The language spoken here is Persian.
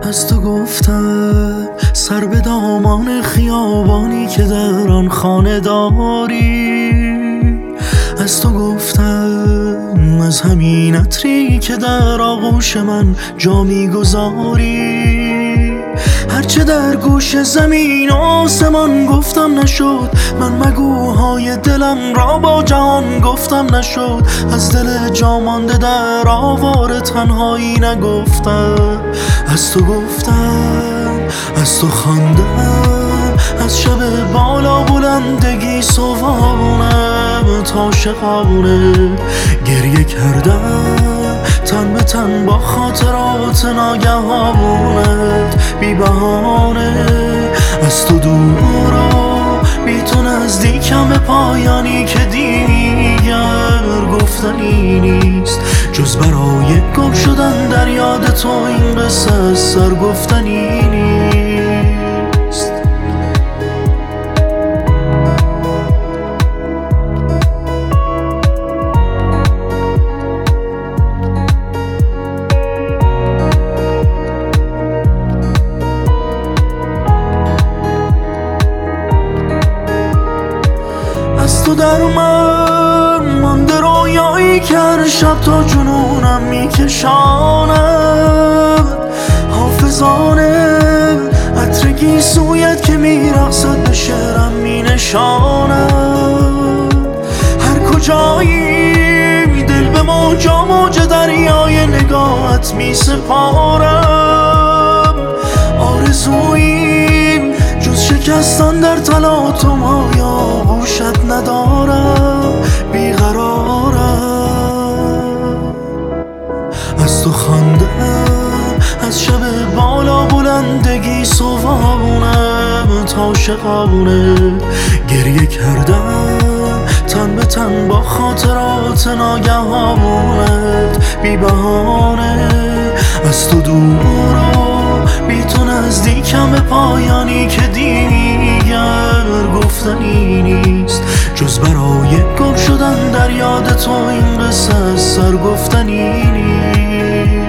از تو گفتم سر به دامان خیابانی که در آن خانه داری. از تو گفتم از همین عطری که در آغوش من جا میگذاری. هرچه در گوش زمین آسمان گفتم نشد، من مگوهای دلم را با جهان گفتم نشد. از دل جا مانده در آوار تنهایی نگفتم. از تو گفتم، از تو خواندم، از شب بالا بلندگی صبحانه تا شقانه گریه کردم تن به تن با خاطرات ناگهانت بی بهانه. از تو دور و بی تو نزدیکم به پایانی که دیگر گفتنی نیست، جز برای گم شدن در یاد تو این قصه از سر گفتنی نیست. از تو در من مانده رویایی که هر شب تا جنونم میکشاند. حافظانه عطر گیسویت که میرقصد به شعرم مینشاند. هر کجایی دل به موجا موج دریای نگاهت میسپارم. آرزوییم جز شکستن در تلاطم های آغوشت ندارم، بیقرارم. از تو خواندم، از شب بالا بلندگی صبحانه تا شقانه گریه کردم تن به تن با خاطرات ناگهانت بی بهانه. از تو دور و بی تو نزدیکم به پایانی که دیگر گفتنی نیست، جز برای گم شدن در یاد تو این قصه از سر گفتنی نیست.